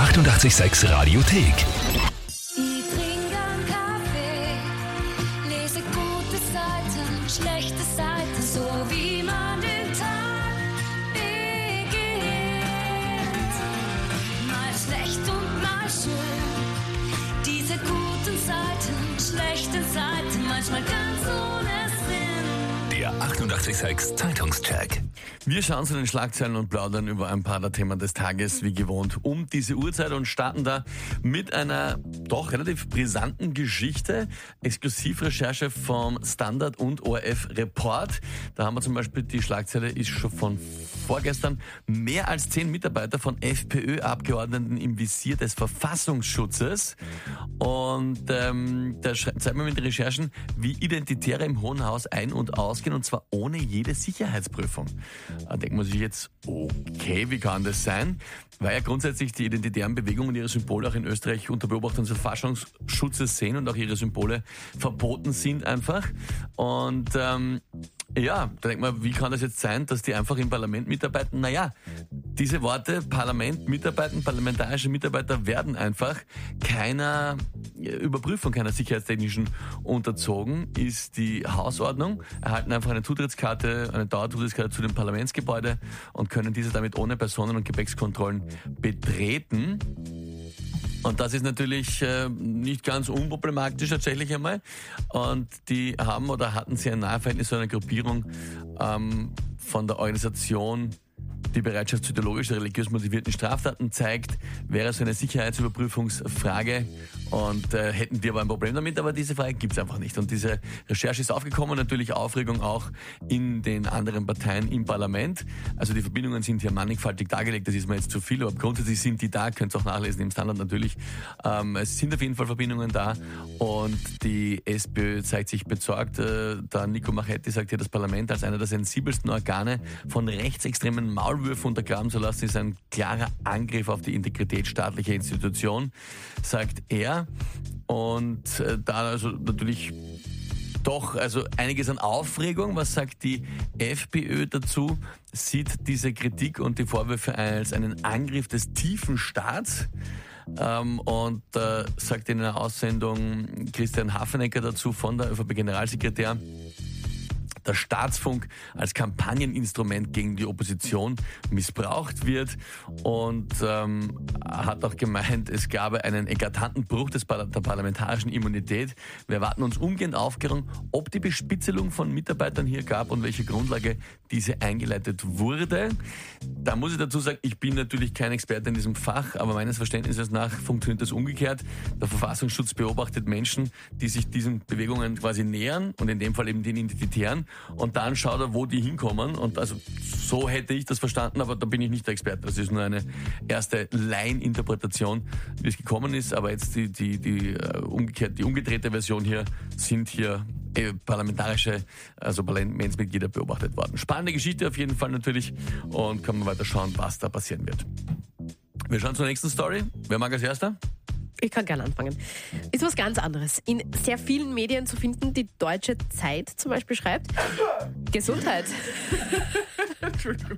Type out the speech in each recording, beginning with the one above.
886 Radiothek. Ich trinke einen Kaffee, lese gute Seiten, schlechte Seiten, so wie man den Tag beginnt. Mal schlecht und mal schön, diese guten Seiten, schlechten Seiten, manchmal ganz ohne Sinn. Der 886 Zeitungscheck. Wir schauen zu den Schlagzeilen und plaudern über ein paar der Themen des Tages, wie gewohnt, um diese Uhrzeit und starten da mit einer doch relativ brisanten Geschichte. Exklusivrecherche vom Standard und ORF Report. Da haben wir zum Beispiel, die Schlagzeile ist schon von vorgestern, mehr als 10 Mitarbeiter von FPÖ-Abgeordneten im Visier des Verfassungsschutzes. Und da zeigen wir mit den Recherchen, wie Identitäre im Hohen Haus ein- und ausgehen, und zwar ohne jede Sicherheitsprüfung. Da denkt man sich jetzt, okay, wie kann das sein? Weil ja grundsätzlich die identitären Bewegungen und ihre Symbole auch in Österreich unter Beobachtung des Verfassungsschutzes sehen und auch ihre Symbole verboten sind einfach. Und da denkt man, wie kann das jetzt sein, dass die einfach im Parlament mitarbeiten? Naja, diese Worte, Parlament, mitarbeiten, parlamentarische Mitarbeiter werden einfach keiner Überprüfung, keiner sicherheitstechnischen unterzogen, ist die Hausordnung, erhalten einfach eine Zutrittskarte, eine Dauerzutrittskarte zu dem Parlamentsgebäude und können diese damit ohne Personen- und Gepäckskontrollen betreten. Und das ist natürlich nicht ganz unproblematisch tatsächlich einmal. Und die haben oder hatten sie ein Nahverhältnis zu einer Gruppierung von der Organisation, die Bereitschaft zu ideologisch religiös motivierten Straftaten zeigt, wäre so eine Sicherheitsüberprüfungsfrage und hätten die aber ein Problem damit, aber diese Frage gibt's einfach nicht. Und diese Recherche ist aufgekommen, natürlich Aufregung auch in den anderen Parteien im Parlament. Also die Verbindungen sind hier mannigfaltig dargelegt, das ist mir jetzt zu viel, aber grundsätzlich sind die da, könnt ihr auch nachlesen im Standard natürlich. Es sind auf jeden Fall Verbindungen da und die SPÖ zeigt sich besorgt. Der Nico Machetti sagt hier, das Parlament als einer der sensibelsten Organe von rechtsextremen Maulwürfen untergraben zu lassen, ist ein klarer Angriff auf die Integrität staatlicher Institutionen, sagt er. Und da also natürlich doch also einiges an Aufregung. Was sagt die FPÖ dazu? Sieht diese Kritik und die Vorwürfe als einen Angriff des tiefen Staats. Und sagt in einer Aussendung Christian Hafenecker dazu von der ÖVP-Generalsekretär, der Staatsfunk als Kampagneninstrument gegen die Opposition missbraucht wird und hat auch gemeint, es gab einen eklatanten Bruch der parlamentarischen Immunität. Wir erwarten uns umgehend Aufklärung, ob die Bespitzelung von Mitarbeitern hier gab und welche Grundlage diese eingeleitet wurde. Da muss ich dazu sagen, ich bin natürlich kein Experte in diesem Fach, aber meines Verständnisses nach funktioniert das umgekehrt. Der Verfassungsschutz beobachtet Menschen, die sich diesen Bewegungen quasi nähern und in dem Fall eben den Identitären. Und dann schaut er, wo die hinkommen. Und also so hätte ich das verstanden, aber da bin ich nicht der Experte. Das ist nur eine erste Laieninterpretation, wie es gekommen ist. Aber jetzt die umgedrehte Version hier sind hier parlamentarische, also Parlamentsmitglieder beobachtet worden. Spannende Geschichte auf jeden Fall natürlich und kann man weiter schauen, was da passieren wird. Wir schauen zur nächsten Story. Wer mag als Erster? Ich kann gerne anfangen. Ist was ganz anderes. In sehr vielen Medien zu finden, die Deutsche Zeit zum Beispiel schreibt, Gesundheit. Entschuldigung.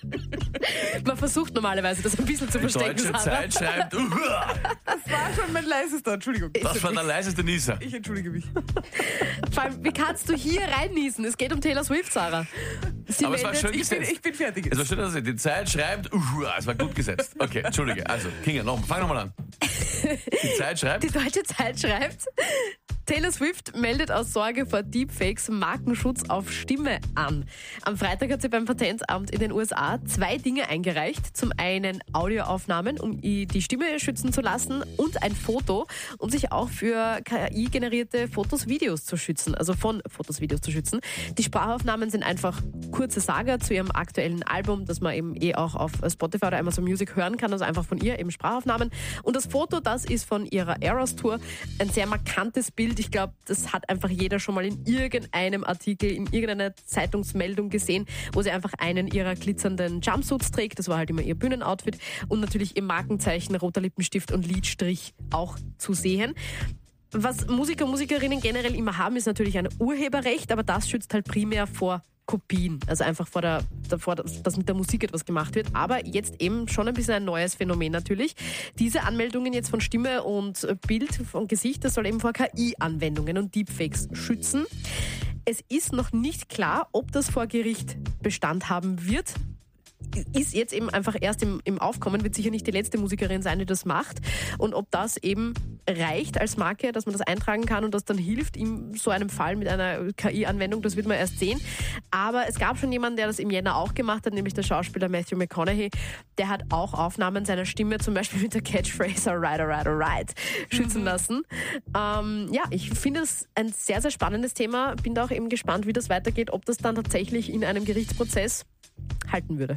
Man versucht normalerweise, das ein bisschen zu verstecken. Die Deutsche Zeit schreibt, Das war schon mein leisester, Entschuldigung. das war der leiseste Nieser. Ich entschuldige mich. Vor allem, wie kannst du hier reinniesen? Es geht um Taylor Swift, Sarah. Sie Aber es war schön gesetzt. Ich bin fertig. Es war schön, dass die Zeit schreibt, es war gut gesetzt. Okay, entschuldige. Also, Kinga, fang nochmal an. Die Zeit schreibt. Die Deutsche Zeit schreibt, Taylor Swift meldet aus Sorge vor Deepfakes Markenschutz auf Stimme an. Am Freitag hat sie beim Patentamt in den USA 2 Dinge eingereicht. Zum einen Audioaufnahmen, um die Stimme schützen zu lassen, und ein Foto, um sich auch für KI-generierte Fotos, Videos zu schützen, also von Fotos, Videos zu schützen. Die Sprachaufnahmen sind einfach kurze Saga zu ihrem aktuellen Album, das man eben auch auf Spotify oder Amazon Music hören kann, also einfach von ihr eben Sprachaufnahmen. Und das Foto, das ist von ihrer Eras-Tour, ein sehr markantes Bild. Ich glaube, das hat einfach jeder schon mal in irgendeinem Artikel, in irgendeiner Zeitungsmeldung gesehen, wo sie einfach einen ihrer glitzernden Jumpsuits trägt. Das war halt immer ihr Bühnenoutfit. Und natürlich ihr Markenzeichen, roter Lippenstift und Lidstrich auch zu sehen. Was Musiker und Musikerinnen generell immer haben, ist natürlich ein Urheberrecht, aber das schützt halt primär vor Kopien. Also einfach davor, dass mit der Musik etwas gemacht wird. Aber jetzt eben schon ein bisschen ein neues Phänomen natürlich. Diese Anmeldungen jetzt von Stimme und Bild, von Gesicht, das soll eben vor KI-Anwendungen und Deepfakes schützen. Es ist noch nicht klar, ob das vor Gericht Bestand haben wird. Ist jetzt eben einfach erst im Aufkommen, wird sicher nicht die letzte Musikerin sein, die das macht. Und ob das eben reicht als Marke, dass man das eintragen kann und das dann hilft in so einem Fall mit einer KI-Anwendung, das wird man erst sehen. Aber es gab schon jemanden, der das im Jänner auch gemacht hat, nämlich der Schauspieler Matthew McConaughey. Der hat auch Aufnahmen seiner Stimme, zum Beispiel mit der Catchphrase alright, alright, alright, schützen lassen. Ja, ich finde es ein sehr, sehr spannendes Thema. Bin da auch eben gespannt, wie das weitergeht, ob das dann tatsächlich in einem Gerichtsprozess halten würde.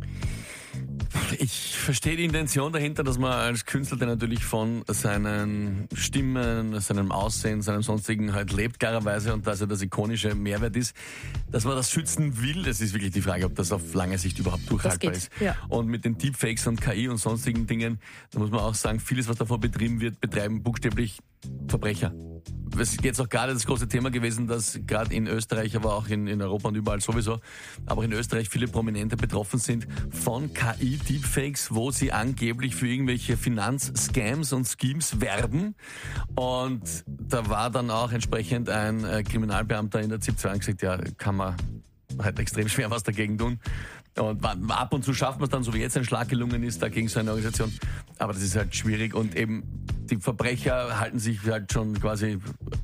Ich verstehe die Intention dahinter, dass man als Künstler, der natürlich von seinen Stimmen, seinem Aussehen, seinem sonstigen halt lebt, klarerweise, und dass er das ikonische Mehrwert ist, dass man das schützen will. Das ist wirklich die Frage, ob das auf lange Sicht überhaupt durchhaltbar ist. Ja. Und mit den Deepfakes und KI und sonstigen Dingen, da muss man auch sagen, vieles, was davor betrieben wird, betreiben buchstäblich Verbrecher. Es ist jetzt auch gerade das große Thema gewesen, dass gerade in Österreich, aber auch in Europa und überall sowieso, aber auch in Österreich viele Prominente betroffen sind von KI-Deepfakes, wo sie angeblich für irgendwelche Finanzscams und Schemes werben. Und da war dann auch entsprechend ein Kriminalbeamter in der ZIP 2 gesagt, ja, kann man halt extrem schwer was dagegen tun. Und ab und zu schafft man es dann, so wie jetzt ein Schlag gelungen ist, dagegen so eine Organisation. Aber das ist halt schwierig und eben die Verbrecher halten sich halt schon quasi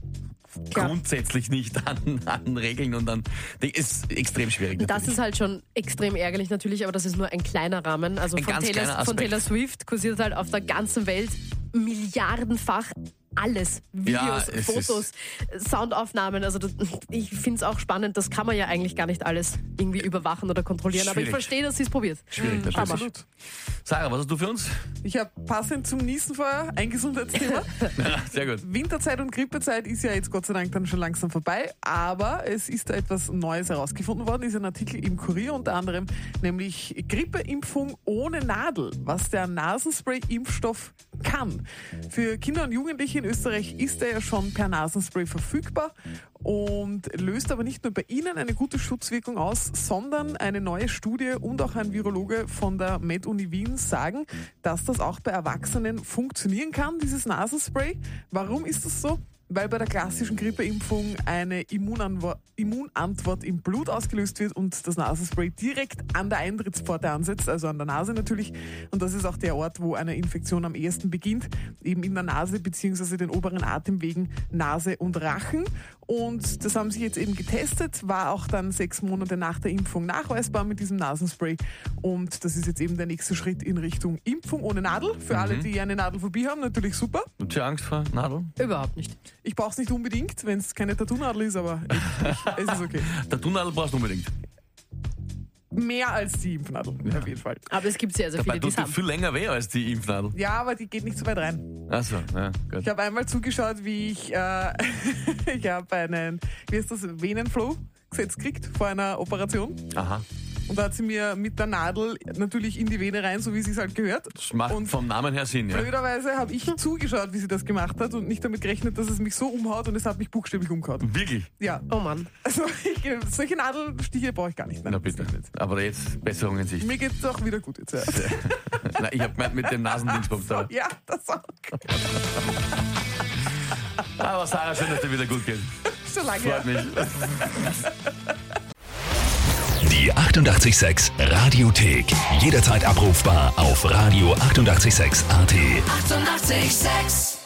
grundsätzlich nicht an Regeln und dann ist extrem schwierig. Das ist halt schon extrem ärgerlich natürlich, aber das ist nur ein kleiner Rahmen. Also Ein ganz kleiner Aspekt. von Taylor Swift kursiert halt auf der ganzen Welt milliardenfach alles. Videos, Ja, Fotos, Soundaufnahmen. Also ich finde es auch spannend, das kann man ja eigentlich gar nicht alles irgendwie überwachen oder kontrollieren. Aber ich Schwierig. verstehe, dass sie es probiert. Schwierig, natürlich. Absolut. Sarah, was hast du für uns? Ich habe passend zum nächsten vorher ein Gesundheitsthema. Ja, sehr gut. Winterzeit und Grippezeit ist ja jetzt Gott sei Dank dann schon langsam vorbei, aber es ist da etwas Neues herausgefunden worden, ist ein Artikel im Kurier unter anderem, nämlich Grippeimpfung ohne Nadel, was der Nasenspray-Impfstoff kann. Für Kinder und Jugendliche in Österreich ist er ja schon per Nasenspray verfügbar und löst aber nicht nur bei ihnen eine gute Schutzwirkung aus, sondern eine neue Studie und auch ein Virologe von der Med-Uni Wien sagen, dass das auch bei Erwachsenen funktionieren kann, dieses Nasenspray. Warum ist das so? Weil bei der klassischen Grippeimpfung eine Immunantwort im Blut ausgelöst wird und das Nasenspray direkt an der Eintrittspforte ansetzt, also an der Nase natürlich. Und das ist auch der Ort, wo eine Infektion am ehesten beginnt, eben in der Nase bzw. den oberen Atemwegen Nase und Rachen. Und das haben sie jetzt eben getestet, war auch dann 6 Monate nach der Impfung nachweisbar mit diesem Nasenspray. Und das ist jetzt eben der nächste Schritt in Richtung Impfung ohne Nadel. Für alle, die eine Nadelphobie haben, natürlich super. Habt ihr Angst vor Nadeln? Überhaupt nicht. Ich brauche es nicht unbedingt, wenn es keine Tattoo-Nadel ist, aber es ist okay. Tattoo-Nadel brauchst du unbedingt. Mehr als die Impfnadel, auf jeden Fall. Aber es gibt sehr, sehr Dabei viele, die tut es die haben. viel länger weh als die Impfnadel. Ja, aber die geht nicht so weit rein. Achso, ja, gut. Ich habe einmal zugeschaut, wie ich habe einen, wie heißt das, Venenflow gesetzt gekriegt vor einer Operation. Aha. Und da hat sie mir mit der Nadel natürlich in die Vene rein, so wie sie es halt gehört. Das macht Und vom Namen her Sinn, ja. blöderweise habe ich zugeschaut, wie sie das gemacht hat und nicht damit gerechnet, dass es mich so umhaut und es hat mich buchstäblich umgehauen. Wirklich? Ja. Oh Mann. Also solche Nadelstiche brauche ich gar nicht. Nein, Na bitte. das nicht. Aber jetzt Besserung in Sicht. Mir geht es auch wieder gut jetzt. Ja, Nein, ich habe gemeint mit dem Nasendingsbums. Aber ja das auch. Sarah, schön, dass dir wieder gut geht. Schon lange. Freut mich. Die 88,6 Radiothek. Jederzeit abrufbar auf radio886.at. 88,6. Eighty-eight, sex.